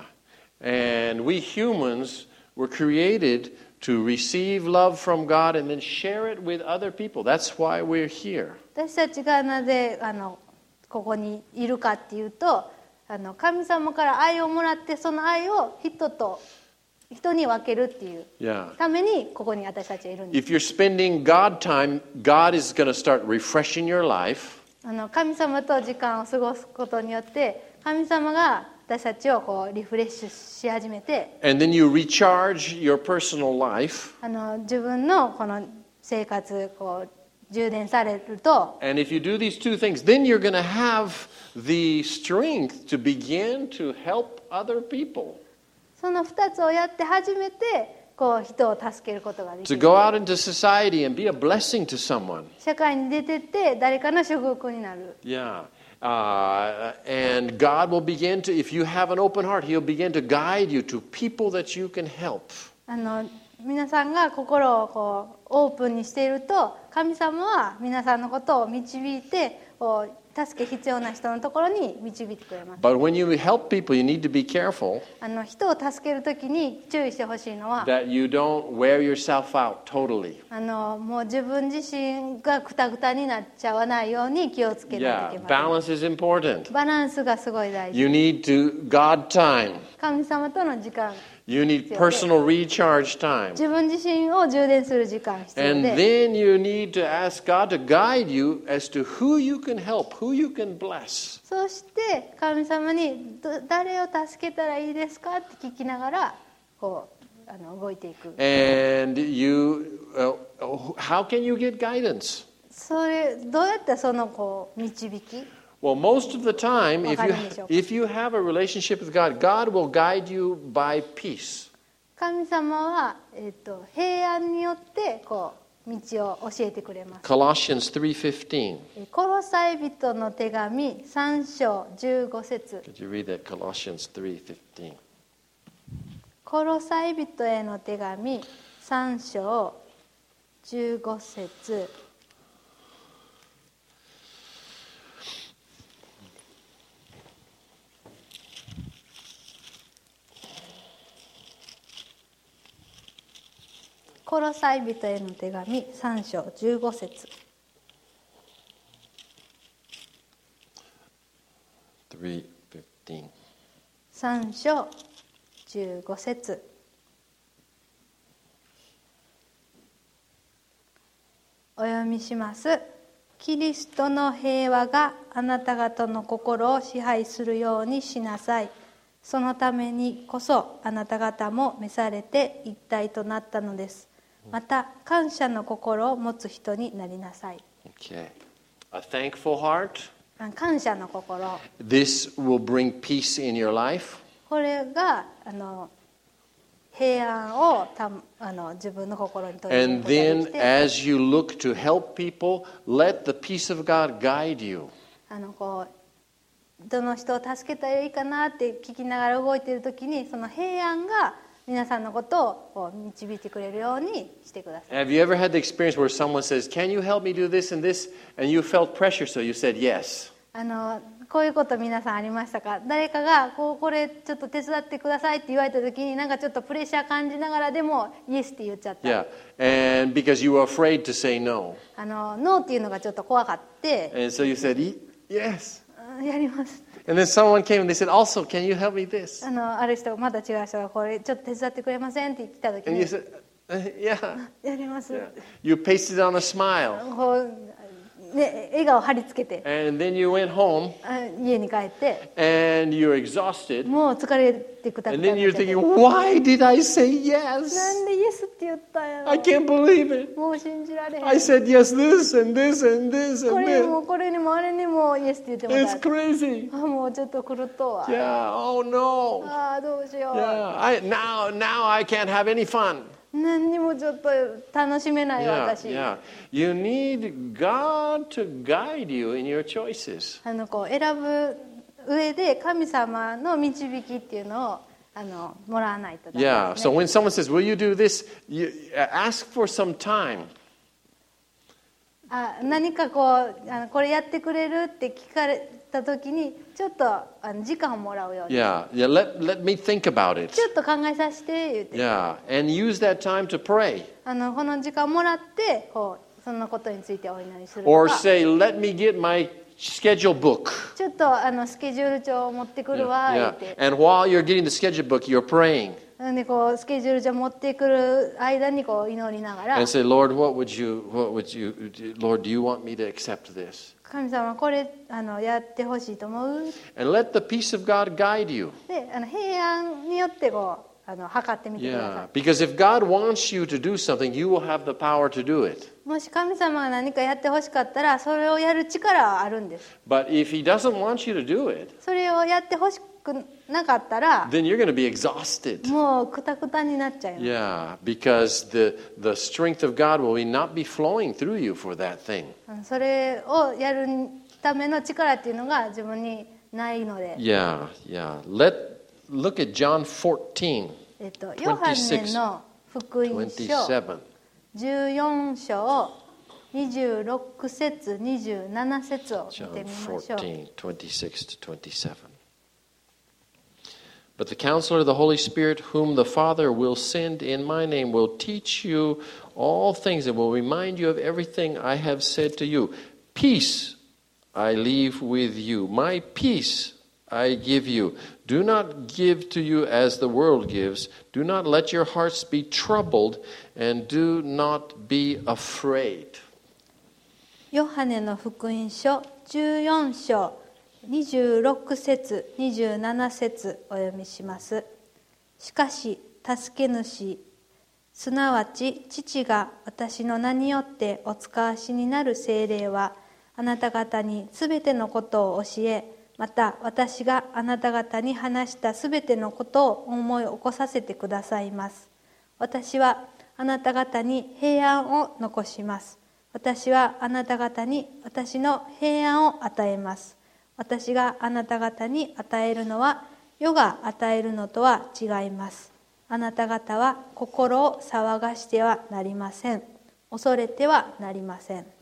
And we humans were created to receive love from God and then share it with other people. That's why we're here. 私たちがなぜあのここにいるかっていうとあの神様から愛をもらってその愛を人と人に分けるっていう Yeah. ためにここに私たちはいるんです。 If you're spending God time, God is going to start refreshing your life. あの神様と時間を過ごすことによって神様が私たちをこうリフレッシュし始めて、 And then you recharge your personal life. あの自分のこの生活こう充電されると、 And if you do these two things, then you're going to have the strength to begin to help other people. そのふたつをやって初めてこう人を助けることができ To る。 go out into society and be a blessing to someone. 社会に出てって誰かの祝福になる。 Yeah. Uh, and God will begin to, if you have an open heart, He'll begin to guide you to people that you can help. あの皆さんが心をこうオープンにしていると、神様は皆さんのことを導いてこう助け必要な人のところに導いてくれます。 But when you help people, you need to be careful あの人を助けるときに注意してほしいのは、 that you don't wear yourself out totally. あのもう自分自身がクタクタになっちゃわないように気をつけないとい Yeah, けません。 balance is important. バランスがすごい大事。 You need to God time. 神様との時間、 You need personal recharge time. 自分自身を充電する時間必要 And で、 then you need to ask God to guide you as to who you can help, who you can bless. そして神様にど誰を助けたらいいですかって聞きながらこうあの動いていく。 And you, uh, how can you get guidance? それどうやってそのこう導き？ Well, most of the time, if you, わかるでしょうか？ if you have a relationship with God, God will guide you by peace. 神様は、えー、と平安によってこう道を教えてくれます。 Colossians three fifteen. コロサイ人の手紙さん章じゅうご節。 Could you read that? Colossians three fifteen. コロサイ人への手紙さん章じゅうご節。コロサイ人への手紙さん章じゅうご節。 three fifteen. さん章じゅうご節。お読みします。キリストの平和があなた方の心を支配するようにしなさい。そのためにこそあなた方も召されて一体となったのです。また感謝の心を持つ人になりなさい。 Okay. A thankful heart. 感謝の心。 This will bring peace in your life. これがあの平安をたあの自分の心に取り入れる And ことがで then きて、 as you look to help people, let the peace of God guide you. あのこうどの人を助けたらいいかなって聞きながら動いているときに、その平安が皆さんのことをこう導いてくれるようにしてください。 Have you ever had the experience where someone says, "Can you help me do this and this?" and you felt pressure, so you said yes? あのこういうこと皆さんありましたか？誰かがこうこれちょっと手伝ってくださいって言われたときに、なんかちょっとプレッシャー感じながらでもイエスって言っちゃった。 Yeah. And because you were afraid to say no. あのノーっていうのがちょっと怖かって、 And so you said, "Y- yes." うんやります。 And then someone came and they said, "Also, can you help me this?" あのある人がまた違う人がこれちょっと手伝ってくれませんって言ってきたとき And you に、 said, "Uh, "Yeah." やります。 Yeah. You pasted on a smile. こうね笑顔貼り付けて、 And then you went home あ家に帰って。 and you're exhausted. もう疲れてくたく And た then に you're なっちゃって thinking, "Why did I say な yes? んでイエスって言ったんやろ。 I can't believe it. もう信じられへん。 I said yes this and this and this こ and れ this. もこれにもあれにもイエスって言っても It's らった。 crazy." あもうちょっと狂っとうわ。 Yeah. Oh no. ああどうしよう。 Yeah. I now now I can't have any fun. 何にもちょっと楽しめない Yeah. 私。 Yeah. You need God to guide you in your choices. あのこう選ぶ上で神様の導きっていうのをあのもらわないとダメ Yeah. です So ね。 when someone says, "Will you do this?" you ask for some time. あ何かこうあのこれやってくれるって聞かれた時にちょっとあの時間をもらうように。 Yeah. Yeah. Let let me think about it. ちょっと考えさせて言って。 Yeah. And use that time to pray. あのこの時間をもらってこうそのことについてお祈りすると Or か、 say, "Let me get my schedule book." ちょっとあのスケジュール帳を持ってくるわ言っ Yeah. て、 And while you're getting the schedule book, you're praying. でこうスケジュール帳持ってくる間にこう祈りながら and say, Lord, what would you, what would you, Lord, do you want me to accept this? 神様これあのやってほしいと思う And let the peace of God guide you. であの平安によってこうあの測ってみてくださ Yeah, because if God wants you to do something, you will have the power to do it. い。もし神様が何かやってほしかったらそれをやる力はあるんです。 But if He doesn't want you to do it, それをやってほしくなかったら then you're going to be exhausted. もうクタクタになっちゃいます。 Yeah, because the, the strength of God will not be flowing through you for that thing. それをやるための力っていうのが自分にないので、 Yeah, yeah. Let look at John fourteen, えっと、ヨハネの福音書 twenty-seven. じゅうよん章にじゅうろく節にじゅうなな節を見 John てみましょう。 fourteen, twenty-six to twenty-seven. But the Counselor, the Holy Spirit, whom the Father will send in my name, will teach you all things and will remind you of everything I have said to you. Peace I leave with you. My peace I give you. Do not give to you as the world gives. Do not let your hearts be troubled, and do not be afraid. ヨハネの福音書じゅうよん章にじゅうろく節にじゅうなな節お読みします。しかし助け主すなわち父が私の名によってお使わしになる聖霊はあなた方にすべてのことを教え、また私があなた方に話したすべてのことを思い起こさせてくださいます。私はあなた方に平安を残します。私はあなた方に私の平安を与えます。私があなた方に与えるのは世が与えるのとは違います。あなた方は心を騒がしてはなりません。恐れてはなりません。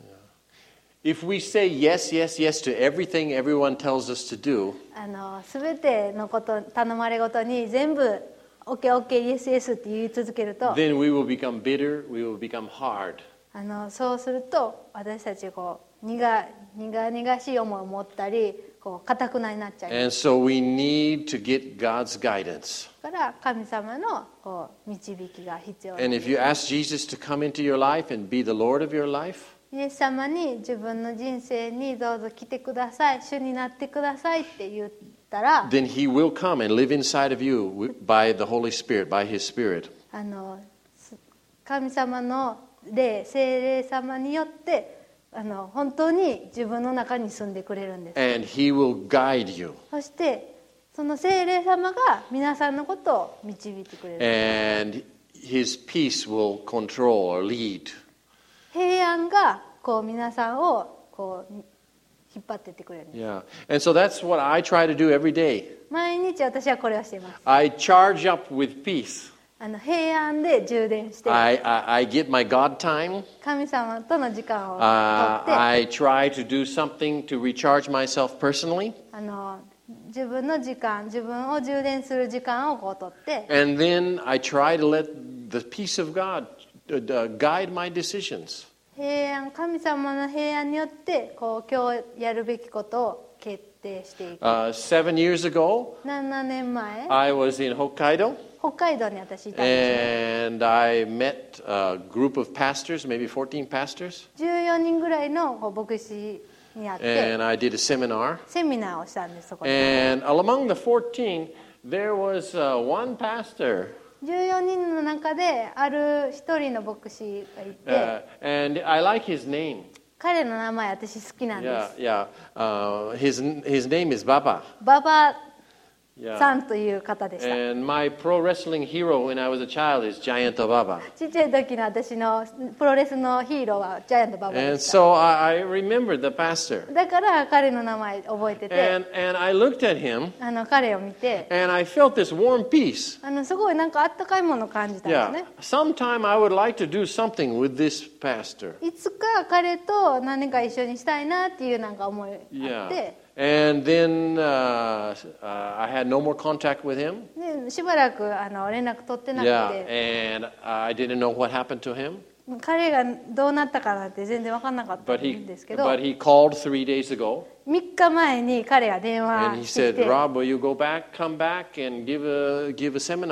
If we say yes, yes, yes to everything everyone tells us to do, あのすべてのこと頼まれごとに全部 オーケーオーケー イエスイエスって言い続けると、 then we will become bitter, we will become hard. あのそうすると私たちこう苦苦々しい思いを持ったりこう固くなになっちゃいます。 And so we need to get God's guidance. だから神様のこう導きが必要で And す。 if you ask Jesus to come into your life and be the Lord of your life, イエス様に自分の人生にどうぞ来てください、主になってくださいって言ったら、 then He will come and live inside of you by the Holy Spirit, by His Spirit. あの神様の霊、聖霊様によってあの本当に自分の中に住んでくれるんです。 And He will guide you. そしてその聖霊様が皆さんのことを導いてくれる。 And His peace will control or lead. 平安がこう皆さんをこう引っ張ってってくれるんです。 Yeah. And so that's what I try to do every day. 毎日私はこれをしています。 I charge up with peace. あの平安で充電して I, I, I get my God time. 神様との時間を Uh, とって、 I try to do something to recharge myself personally. あの自分の時間、自分を充電する時間をこうとって、 And then I try to let the peace of God uh, guide my decisions. 平安、神様の平安によってこう今日やるべきことを決定していく。 Uh, seven years ago, ななねんまえ、 I was in Hokkaido. 北海道に私いたんですね。 And I met a group of pastors, maybe fourteen pastors, じゅうよにんぐらいのこう牧師に会って and I did a seminar. セミナーをしたんです。そこで And among the fourteen, there was uh, one pastor, じゅうよにんの中である一人の牧師がいて、 uh, and I like his name. 彼の名前私好きなんで Yeah, す。 yeah. Uh, his his name is Baba. ババ Yeah. さんという方でした。 And my pro wrestling hero when I was a child is Giant Baba. ちっちゃい時の私のプロレスのヒーローはジャイアントババ And でした。 so I, I remembered the pastor. だから彼の名前覚えてて、 And, and I looked at him あの彼を見て、 and I felt this warm peace. あのすごいなんかあったかいものを感じたんです Yeah. ね。 Sometime I would like to do something with this pastor. いつか彼と何か一緒にしたいなっていうなんか思いがあっ Yeah. て、 And then uh, uh, I had no more contact with him. でしばらくあの連絡取ってなく Yeah. て、 And I didn't know what happened to him. 彼がどうなったかなんて全然分かんなかった But ん he, ですけど、 but he called three days ago. みっかまえに彼が電 And 話 he してき said, て、 Rob, will you go back, come back and give a, give a seminar?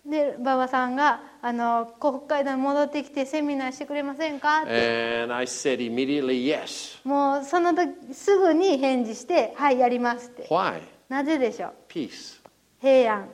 で馬場さんがあの北海道に戻ってきてセミナーしてくれませんかって And I said immediately yes. もうその時すぐに返事してはいやりますって。 Why? なぜでしょう。 Peace. 平安。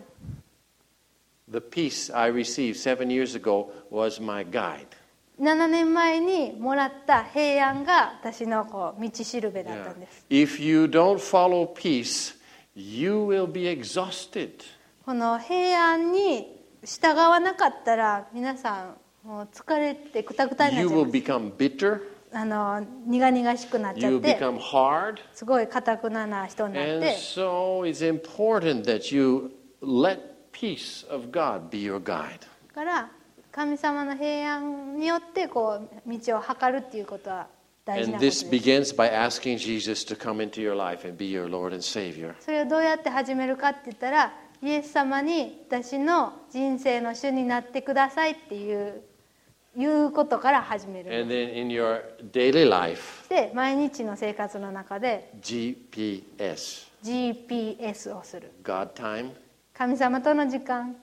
The peace I received seven years ago was my guide. ななねんまえにもらった平安が私のこう道しるべだった Yeah. んです。 If you don't follow peace, you will be exhausted. この平安に従わなかったら皆さんもう疲れてくたくたになっ You ちゃい will ます。 become bitter. あの苦々しくなっちゃ You っ will て become hard. すごい堅くなな人になっ And て so it's important that you let peace of God be your guide. だから神様の平安によってこう道を測るっていうことは大事な And こと this です。 begins by asking Jesus to come into your life and be your Lord and Savior. それをどうやって始めるかって言ったらイエス様に私の人生の主になってくださいっていういうことから始める。 And then in your daily life, で毎日の生活の中で G P S, ジーピーエス をする。 God time, 神様との時間、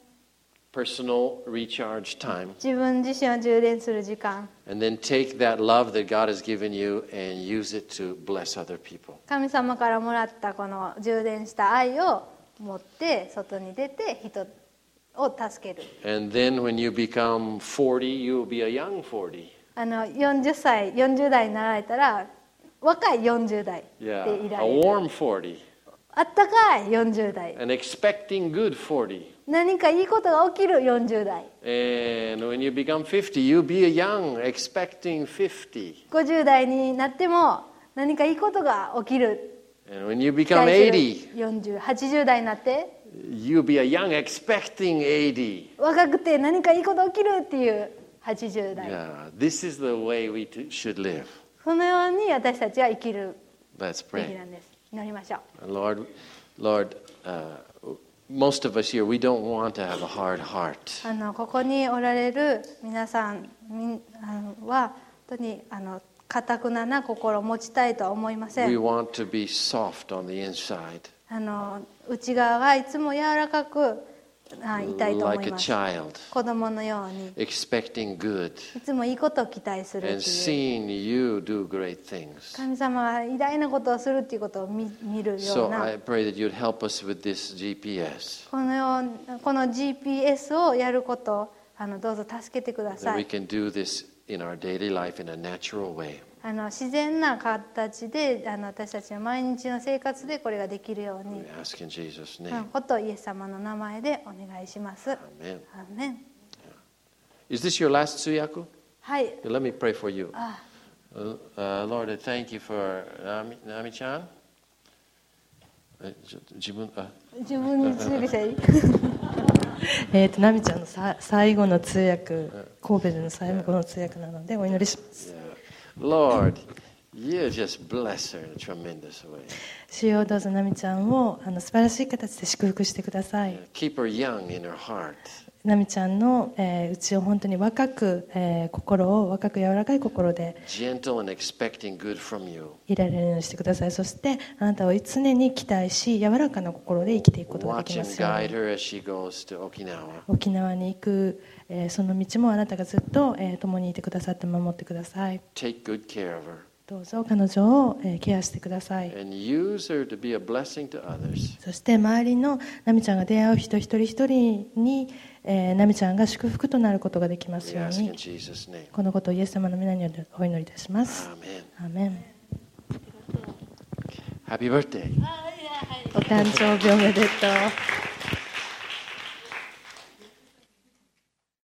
personal recharge time, 自分自身を充電する時間、 and then take that love that God has given you and use it to bless other people. 神様からもらったこの充電した愛を持って外に出て人を助ける。 And then when you become forty, you will be a young forty. あのよんじゅっさいよんじゅう代になられたら若いよんじゅう代で Yeah, いら a れる。 warm forty, あったかいよんじゅう代、 an expecting good forty. 何かいいことが起きるよんじゅう代、 And when you become fifty, you'll be a young, expecting fifty. ごじゅう代になっても何かいいことが起きる。 And when you 期 become 待する eighty, よんじゅう、はちじゅう代になって you'll be a young, expecting eighty. 若くて何かいいこと起きるっていうはちじゅう代。 Yeah, this is the way we t- should live. そのように私たちは生きる Let's べき pray. なんです。祈りましょう。 And Lord, Lord, uh, most of us here, we don't want to have a hard heart. あのここにおられる皆さんみんあのは本当にあの堅くなな心を持ちたいとは思いませ We ん。 want to be soft on the inside, あの内側がいつも柔らかくあいたいと思 like い a ます。 child, 子供のように expecting good いつもいいことを期待するってい and う。 seeing you do great things. 神様が偉大なことをするっていうことを 見, 見るよう So な I pray that you'd help us with this G P S, このようこの ジーピーエス をやることをあのどうぞ助けてくだ that さ we い。 can do this in our daily life in a natural way. あの自然な形であの私たちの毎日の生活でこれができるよう We に ask in Jesus' うん name. ことイエス様の名前でお願いします。 Amen. アーメン。 Is this your last Tsuyaku? はい。 Let me pray for you. あ Uh, uh, Lord, I thank you for Nami, Nami-chan. えちょ自分あ自分に注意したい。 えーと、ナミちゃんのさ最後の通訳、神戸での最後の通訳なのでお祈りします。 Yeah. Lord, you just bless her in a tremendous way. 主よどうぞナミちゃんをあの素晴らしい形で祝福してください。 Keep her young in her heart. ナミちゃんの、えー、うちを本当に若く、えー心を若く柔らかい心で Gentle and expecting good from you. いられるようにしてください。そしてあなたを常に期待し柔らかな心で生きていくことがで Watch きま and すよう guide に。 her as she goes to Okinawa. 沖縄に行く、えーその道もあなたがずっと、えー共にいてくださって守ってください。 Take good care of her. どうぞ彼女を、えーケアしてください。 And use her to be a blessing to others. そして周りのナミちゃんが出会う人一人一人に、えー、ナミちゃんが祝福となることができます We よう ask in に。 Jesus' name. このことをイエス様の皆によってお祈りいたします。 Amen. アーメン。 Happy birthday. お誕生日おめでとう。